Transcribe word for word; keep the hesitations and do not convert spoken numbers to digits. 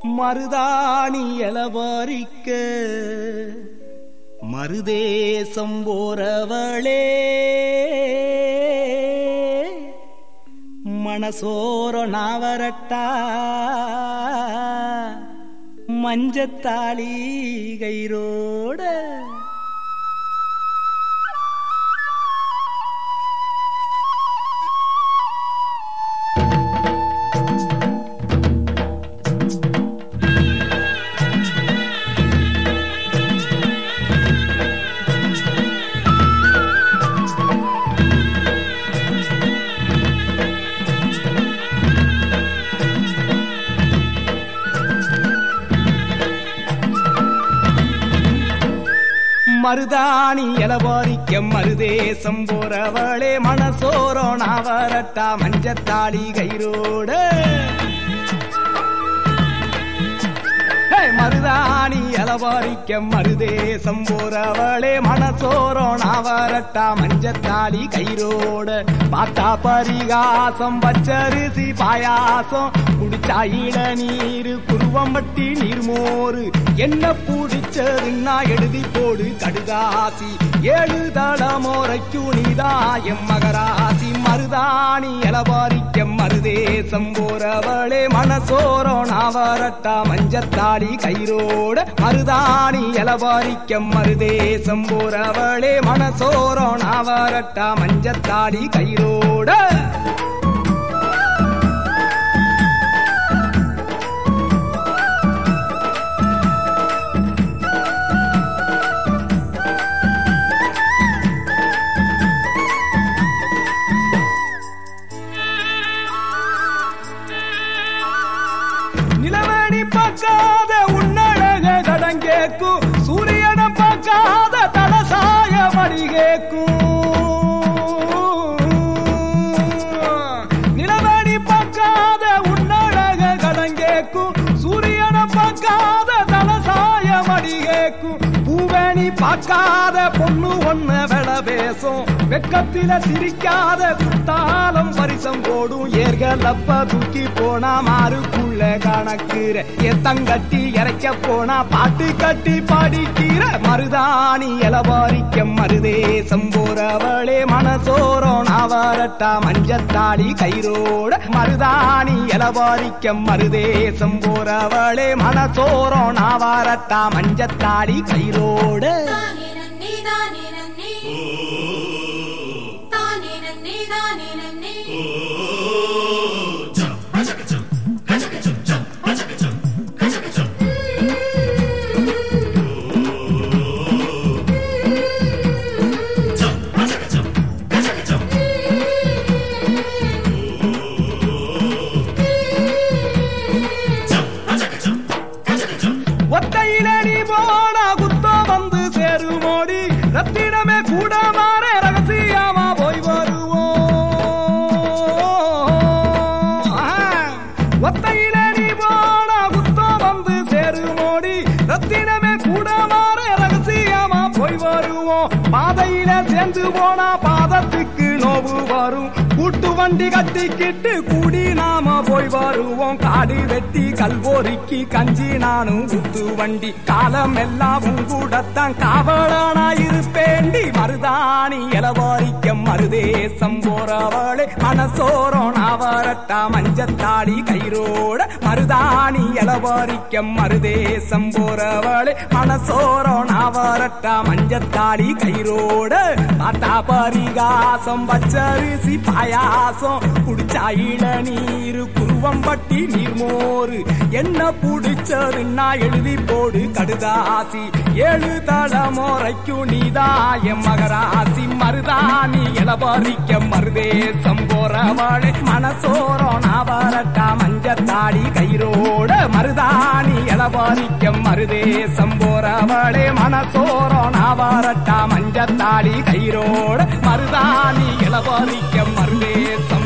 மருதாணி எலவாரிக்க மருதேசம் போறவளே மனசோர நாவரட்டா மஞ்சத்தாளி கைரோட மருதாணி எலவாரிக்க மருதேசம் போறவளே மனசோரோ நாவரட்டா மஞ்சத்தாளி கைரோட மருதாணி எலவாரிக்க மருதேசம் போறவளே மனசோரோ நாவரட்டா மஞ்சத்தாளி கைரோட பாத்தா பரிகாசம் பச்சரிசி பாயாசம் குடிச்சா இள நீரு குருவம்பட்டி நீர்மோரு என்ன புடிச்சதுன்னா எழுதி போடு கடுதாசி ஏழு தளமுறைக்கு நீதாயம் மகராசி மருதாணி எலவாரிக்க மருதேசம் போறவளே மனசோரோ நாவரட்டா மஞ்சத்தாளி கைரோட மருதாணி எலவாரிக்க மருதேசம் போறவளே மனசோரோ நாவரட்டா மஞ்சத்தாளி கைரோட நிலவணி பார்க்காத உன்னழக கடங்கேக்கும் சூரியனை பார்க்காத தலசாய மடிகேக்கும் நிலவணி பார்க்காத உன்னழக கடங்கேக்கும் சூரியனை பார்க்காத தலசாய மடிகேக்கும் பூவேணி பார்க்காத பொண்ணு ஒண்ணு வெள பேசும் வெக்கத்தில சிரிக்காத குத்தாலம் பரிசம் போடும் ஏர்களப்ப தூக்கி போனா மாறுக்குள்ள கணக்குற எத்தங்கட்டி இறைக்க போனா பாட்டு கட்டி பாடிக்கிற மருதாணி எலவாரிக்க மருதேசம் போறவளே மனசோரோ நாவரட்டா மஞ்சத்தாளி கைரோட மருதாணி எலவாரிக்க மருதேசம் போறவளே மனசோரோ நாவரட்டா மஞ்சத்தாளி கைரோட ஒத்தையில நீ போனா குத்தோ வந்து சேருமோடி ரத்தினமே கூட மாற ரகசியமா போய் வருவோம் ஒத்தையில நீ போனா குத்தோ வந்து சேருமோடி ரத்தினமே கூட மாற ரகசியமா போய் வருவோம் பாதையில சேர்ந்து போனா பாதத்துக்கு நோவு வரும் கூட்டு வண்டி கட்டிக்கிட்டு கூடி நாம போய் வருவோம் காடு வெட்டி கல்போரிக்கு கஞ்சி நானும் குத்து வண்டி காலம் எல்லாம் உங்கூடத்தான் காவலானா இருப்பேண்டி மருதாணி எலவாரிக்க மருதேசம் போறவளே மனசோரோ நாவரட்டா மஞ்சத்தாளி கைரோட மருதாணி எலவாரிக்க மருதேசம் போறவளே மனசோரோ நாவரட்டா மஞ்சத்தாளி கைரோட பாத்தா பரிகாசம் பச்சரிசி பாயாசம் குடிச்சா இள நீரு குருவம்பட்டி நீர்மோரு என்ன புடிச்சதுன்னா எழுதி போடு கடுதாசி ஏழு தளமுறைக்கு நீதாயம் மகராசி மருதாணி எலவாரிக்க மருதேசம் போறவளே மனசோரோ நாவரட்டா மஞ்சத்தாளி கைரோட மருதாணி எலவாரிக்க மருதேசம் போறவளே மனசோரோ நாவரட்டா மஞ்சத்தாளி கைரோட மருதாணி எலவாரிக்க மருதேசம்